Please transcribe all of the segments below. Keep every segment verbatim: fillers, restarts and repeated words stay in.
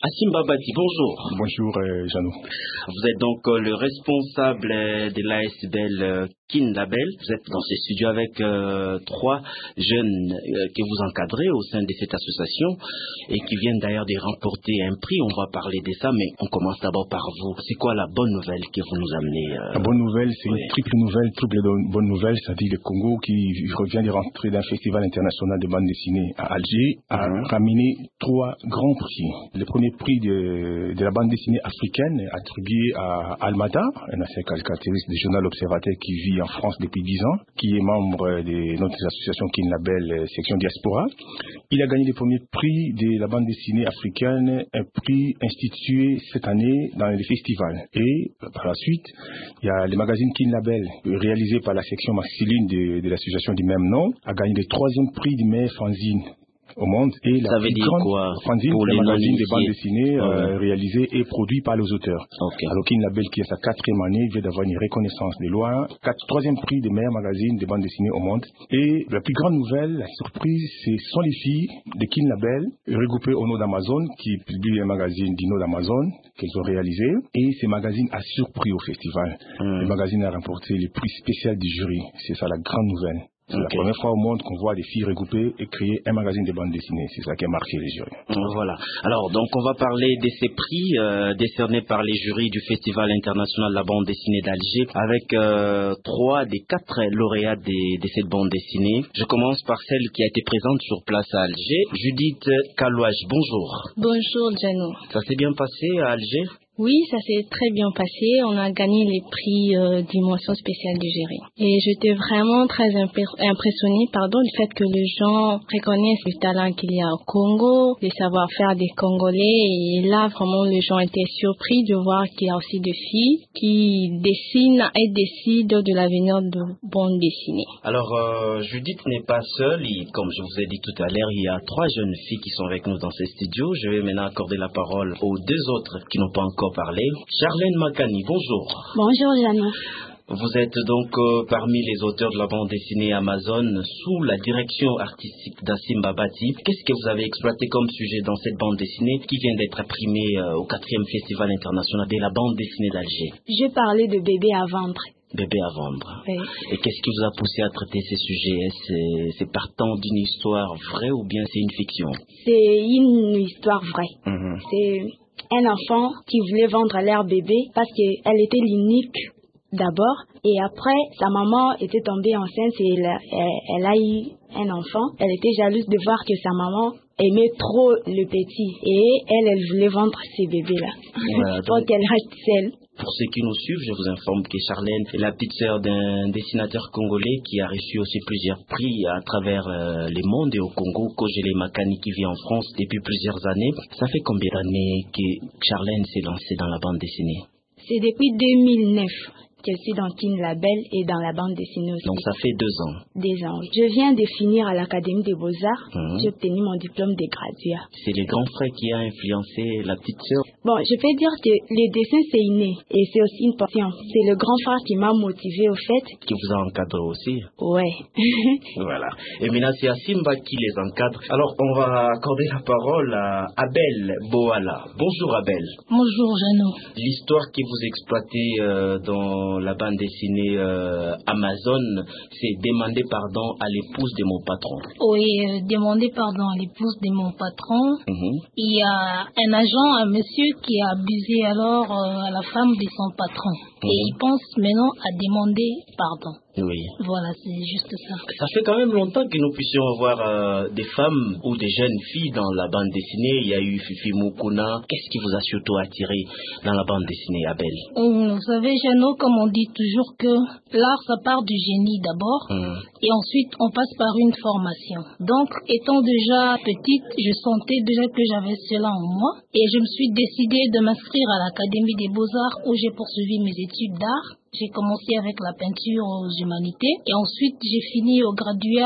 Assim Babati, bonjour. Bonjour, euh, Jeannot. Vous êtes donc euh, le responsable euh, de l'A S B L euh, Kin Label. Vous êtes dans ce studio avec euh, trois jeunes euh, que vous encadrez au sein de cette association et qui viennent d'ailleurs de remporter un prix. On va parler de ça, mais on commence d'abord par vous. C'est quoi la bonne nouvelle que vous nous amenez euh... La bonne nouvelle, c'est oui. une triple nouvelle, triple bonne nouvelle, c'est-à-dire le Congo qui revient de rentrer d'un festival international de bande dessinée à Alger, a mmh. ramené trois grands prix. Le premier prix de, de la bande dessinée africaine attribué à Almada, un ancien caricaturiste du journal Observateur qui vit en France depuis dix ans, qui est membre de notre association Kin Label section diaspora. Il a gagné le premier prix de la bande dessinée africaine, un prix institué cette année dans les festivals. Et par la suite, il y a le magazine Kin Label, réalisé par la section masculine de, de l'association du même nom, a gagné le troisième prix du meilleur fanzine au monde. Et ça la veut dire quoi fanzine, pour c'est les un magazine de bande non-initiés dessinée ah euh, ouais. réalisé et produit par les auteurs. Okay. Alors Kin Label, qui est sa quatrième année, vient d'avoir une reconnaissance de loin, quatre, troisième prix des meilleurs magazines de bande dessinée au monde. Et la plus grande nouvelle, la surprise, ce sont les filles de Kin Label, regroupées au nom d'Amazon, qui publient un magazine du nom d'Amazon qu'elles ont réalisé. Et ce magazine a surpris au festival. Mm. Le magazine a remporté le prix spécial du jury. C'est ça la grande nouvelle. C'est okay. la première fois au monde qu'on voit des filles regroupées et créer un magazine de bande dessinée. C'est ça qui a marqué les jurys. Voilà. Alors, donc, on va parler de ces prix euh, décernés par les jurys du Festival international de la bande dessinée d'Alger avec euh, trois des quatre lauréats de, de cette bande dessinée. Je commence par celle qui a été présente sur place à Alger, Judith Kalouaj. Bonjour. Bonjour, Jano. Ça s'est bien passé à Alger? Oui, ça s'est très bien passé. On a gagné les prix euh, du mention spéciale du jury. Et j'étais vraiment très impressionnée pardon, du fait que les gens reconnaissent le talent qu'il y a au Congo, le savoir-faire des Congolais. Et là, vraiment, les gens étaient surpris de voir qu'il y a aussi des filles qui dessinent et décident de l'avenir de bande dessinée. Alors, euh, Judith n'est pas seule. Et, comme je vous ai dit tout à l'heure, il y a trois jeunes filles qui sont avec nous dans ces studios. Je vais maintenant accorder la parole aux deux autres qui n'ont pas encore parler. Charlène Makani, bonjour. Bonjour, Jeannot. Vous êtes donc euh, parmi les auteurs de la bande dessinée Amazon sous la direction artistique d'Assim Babati. Qu'est-ce que vous avez exploité comme sujet dans cette bande dessinée qui vient d'être imprimée euh, au quatrième Festival international de la bande dessinée d'Alger? Je parlais de bébés à vendre. Bébé à vendre. Oui. Et qu'est-ce qui vous a poussé à traiter ces sujets? C'est, c'est partant d'une histoire vraie ou bien c'est une fiction? C'est une histoire vraie. Mm-hmm. C'est un enfant qui voulait vendre leur bébé parce qu'elle était l'unique d'abord. Et après, sa maman était tombée enceinte et elle a, elle, elle a eu un enfant. Elle était jalouse de voir que sa maman aimait trop le petit. Et elle, elle voulait vendre ces bébés-là. Voilà, donc... pour qu'elle reste seule. Pour ceux qui nous suivent, je vous informe que Charlène est la petite sœur d'un dessinateur congolais qui a reçu aussi plusieurs prix à travers euh, les mondes et au Congo, Kogele Makani qui vit en France depuis plusieurs années. Ça fait combien d'années que Charlène s'est lancée dans la bande dessinée? C'est depuis deux mille neuf que je suis dans Kin Label et dans la bande dessinée aussi. Donc ça fait deux ans. Deux ans. Je viens de finir à l'Académie des Beaux-Arts. Mmh. J'ai obtenu mon diplôme de graduat. C'est le grand frère qui a influencé la petite sœur? Bon, je peux dire que le dessin c'est inné et c'est aussi une passion. C'est le grand frère qui m'a motivé au fait. Qui vous a encadré aussi? Ouais. Voilà. Et maintenant c'est Asimba qui les encadre. Alors on va accorder la parole à Abel Boala. Bonjour Abel. Bonjour Jeannot. L'histoire que vous exploitez euh, dans la bande dessinée euh, Amazon, c'est demander pardon à l'épouse de mon patron. Oui, euh, demander pardon à l'épouse de mon patron. Mm-hmm. Il y a un agent, un monsieur qui a abusé alors euh, à la femme de son patron. Mm-hmm. Et il pense maintenant à demander pardon. Oui. Voilà, c'est juste ça. Ça fait quand même longtemps que nous puissions avoir euh, des femmes ou des jeunes filles dans la bande dessinée. Il y a eu Fifi Mukuna. Qu'est-ce qui vous a surtout attiré dans la bande dessinée, Abel? Vous savez, Jeannot, comme on dit toujours que l'art, ça part du génie d'abord. Mmh. Et ensuite, on passe par une formation. Donc, étant déjà petite, je sentais déjà que j'avais cela en moi. Et je me suis décidée de m'inscrire à l'Académie des Beaux-Arts où j'ai poursuivi mes études d'art. J'ai commencé avec la peinture aux humanités et ensuite j'ai fini au graduat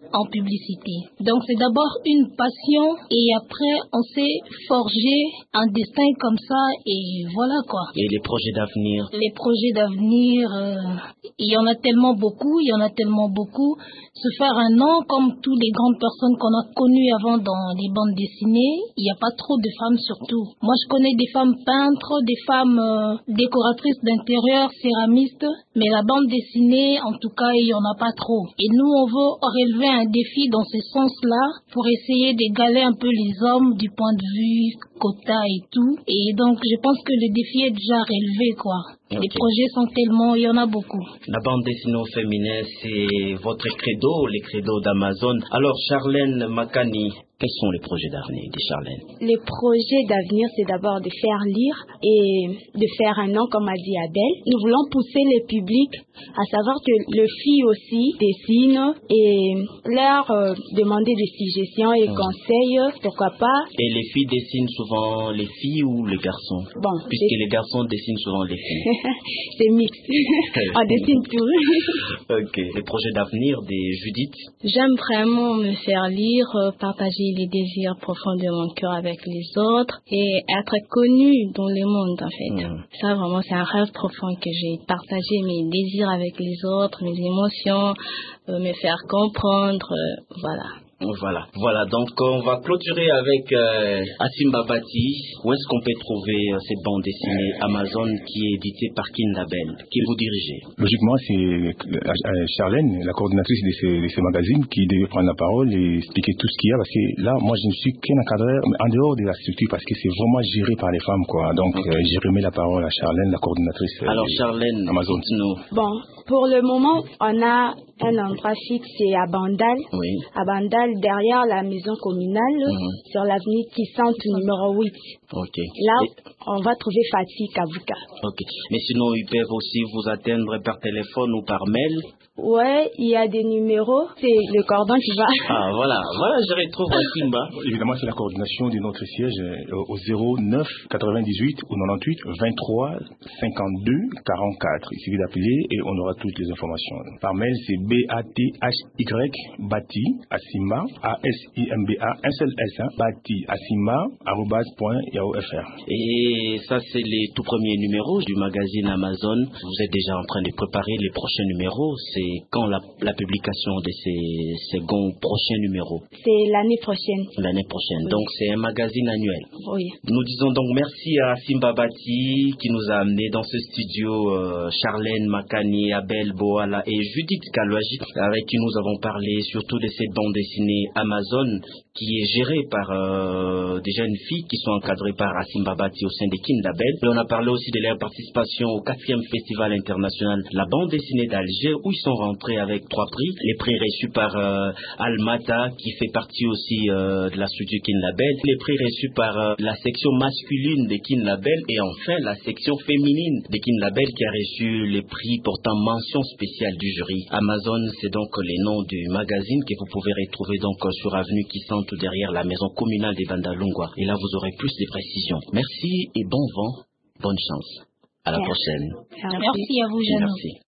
en publicité. Donc c'est d'abord une passion et après on s'est forgé un destin comme ça et voilà quoi. Et les projets d'avenir? Les projets d'avenir, euh, il y en a tellement beaucoup, il y en a tellement beaucoup. Se faire un nom comme toutes les grandes personnes qu'on a connues avant dans les bandes dessinées, il n'y a pas trop de femmes surtout. Moi je connais des femmes peintres, des femmes euh, décoratrices d'intérieur, céramistes, mais la bande dessinée en tout cas il n'y en a pas trop. Et nous on veut relever un défi dans ce sens-là pour essayer d'égaler un peu les hommes du point de vue quota et tout. Et donc je pense que le défi est déjà relevé quoi. Okay. Les projets sont tellement, il y en a beaucoup. La bande dessinée au féminin, c'est votre credo, les credos d'Amazon. Alors Charlène Makani, quels sont les projets d'avenir de Charlène? Les projets d'avenir, c'est d'abord de faire lire et de faire un nom, comme a dit Abel. Nous voulons pousser le public à savoir que les filles aussi dessinent et leur euh, demander des suggestions et mmh. conseils, pourquoi pas. Et les filles dessinent souvent les filles ou les garçons? Bon, puisque les garçons dessinent souvent les filles. C'est mixte. On dessine tout. Ok. Les projets d'avenir de Judith? J'aime vraiment me faire lire, partager les désirs profonds de mon cœur avec les autres et être connue dans le monde en fait. Mmh. Ça vraiment c'est un rêve profond que j'ai, partager mes désirs avec les autres, mes émotions, euh, me faire comprendre, euh, voilà. Voilà, voilà. Donc on va clôturer avec euh, Asimba Bati. Où est-ce qu'on peut trouver euh, cette bande dessinée Amazon qui est éditée par Kin Label, qui vous dirigez? Logiquement, c'est euh, Charlène, la coordinatrice de ces, de ces magazines, qui devait prendre la parole et expliquer tout ce qu'il y a. Parce que là, moi, je ne suis qu'un encadreur en dehors de la structure parce que c'est vraiment géré par les femmes, quoi. Donc, okay. euh, j'ai remis la parole à Charlène, la coordinatrice. Alors, Charlène, Amazon. Bon, pour le moment, on a un endroit fixe, c'est à Bandal. Oui. À Bandal, derrière la maison communale, mm-hmm. sur l'avenue Tissante numéro huit. Ok. Là, Et... on va trouver Fatih Kavuka. Ok. Mais sinon, ils peuvent aussi vous atteindre par téléphone ou par mail? Ouais, il y a des numéros, c'est le cordon qui va. Ah, voilà, voilà, je retrouve Simba. Évidemment, c'est la coordination de notre siège euh, au zéro neuf quatre-vingt-dix-huit ou quatre-vingt-dix-huit vingt-trois cinquante-deux quarante-quatre. Il suffit d'appeler et on aura toutes les informations. Par mail, c'est B A T H Y, Bati, Asimba, A S I M B A, un seul S, hein, Bati, Asimba, arobase point yahoo point F R. Et ça, c'est les tout premiers numéros du magazine Amazon. Vous êtes déjà en train de préparer les prochains numéros. C'est quand la, la publication de ces seconds prochains numéros? C'est l'année prochaine. L'année prochaine. Oui. Donc c'est un magazine annuel. Oui. Nous disons donc merci à Simba Bati qui nous a amenés dans ce studio, euh, Charlène Makani, Abel Boala et Judith Kalouaji, avec qui nous avons parlé surtout de cette bande dessinée Amazon qui est gérée par euh, des jeunes filles qui sont encadrées par Asimba Bati au sein des Kin Label. Et on a parlé aussi de leur participation au quatrième festival international La bande dessinée d'Alger où ils sont rentrés avec trois prix. Les prix reçus par euh, Almata qui fait partie aussi euh, de la structure Kin Label. Les prix reçus par euh, la section masculine de Kin Label et enfin la section féminine de Kin Label qui a reçu les prix portant mention spéciale du jury. Amazon, c'est donc les noms du magazine que vous pouvez retrouver donc sur avenue Kissan tout derrière la maison communale des Bandalungwa. Et là vous aurez plus de précisions. Merci et bon vent, bonne chance. À la Merci. prochaine. Merci à vous, Jeannot. Merci.